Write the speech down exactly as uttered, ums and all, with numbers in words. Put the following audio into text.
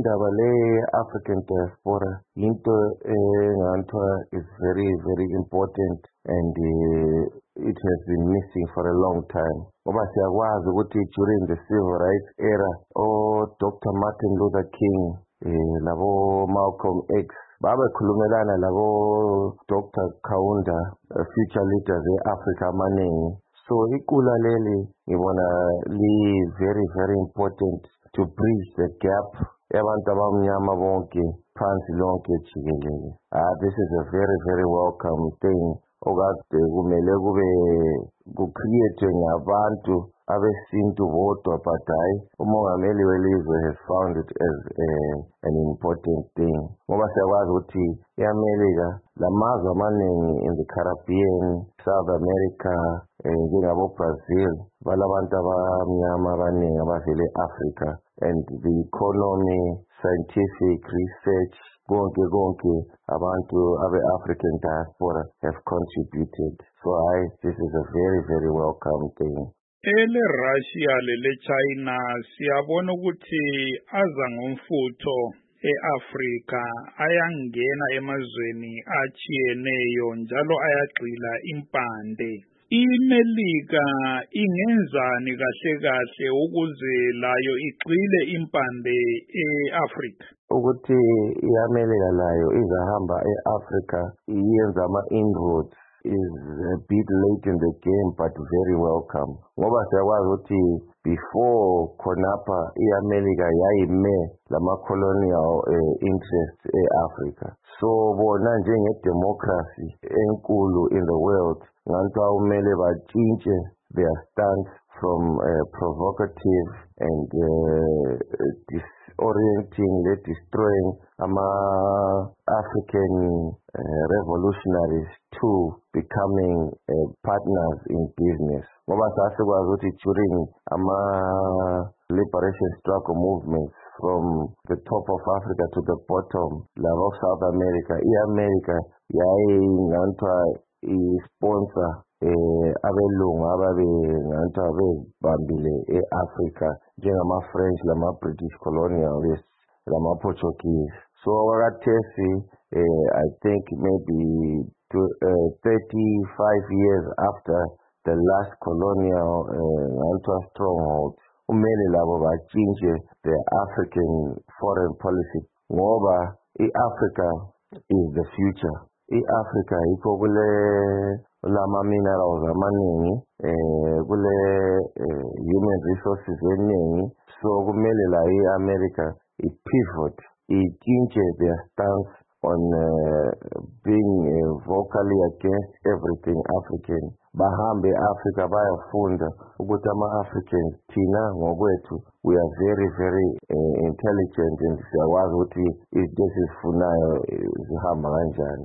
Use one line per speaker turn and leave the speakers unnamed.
ndaba le African diaspora into enganthiwa is very very important and uh, it has been missing for a long time. Ngoba siyakwazi ukuthi during the civil rights era o Doctor Martin Luther King eh labo Malcolm X babekhulumelana labo Doctor Kaunda, uh, future leaders e-Africa amaningi. So iqula leli ngibona li very very important to bridge the gap yabantu abamnyama bonke phansi lonke jikelele. Ah, this is a very very welcome thing okade kumele kube ku-create ngabantu abesintu bodwa, but hayi umongameli welizwe has found it as a, an important thing. Ngoba siyakwazi ukuthi i-America lamazwe amaningi in the Caribbean, South America, njengabo Brazil balabantu abamnyama abaningi abavele e-Africa, and the economy, scientific research, konke konke abantu abe-African diaspora have contributed. So I, this is a very very welcome thing.
Ele Russia lele China siyabona ukuthi aza ngomfutho eAfrika ayangena emazweni achiyeneyo njalo ayagxila impande. IMelika ingenzani kahle kahle ukuze layo igxile impande eAfrika?
Ukuthi iAmelika layo izahamba eAfrika iyenza ama-inroads is a bit late in the game, but very welcome. Ngoba siyakwazi ukuthi before khonapha iAmelika yayime lama-colonial uh, interests e-Africa. So bona njenge-democracy enkulu in the world nganthiwa kumele batshintshe their stance from uh, provocative and uh, disorienting, destroying ama-African uh, revolutionaries to becoming uh, partners in business. Ngoba sasikwazi ukuthi during ama-liberation struggle movements from the top of Africa to the bottom, labo South America, i-America yayinganthiwa i-sponsor eh abelungu ababe nganthiwa bebambile e-Africa njengama-French lama-British colonialists lama-Portuguese. So wakathesi eh, I think maybe to, uh, thirty-five years after the last colonial nganthiwa uh, stronghold, umele labo batshintshe the African foreign policy ngoba i-Africa is the future. I-Africa yikho kule lama minerals amaningi, eh kule eh, human resources eningi. So kumele la i-America i-pivot, i-change their stance on uh, being uh, vocally against everything African. Bahambe Africa bayafunda ukuthi ama-Africans thina ngokwethu we are very very uh, intelligent and siyakwazi ukuthi izinto esizifunayo zihamba kanjani.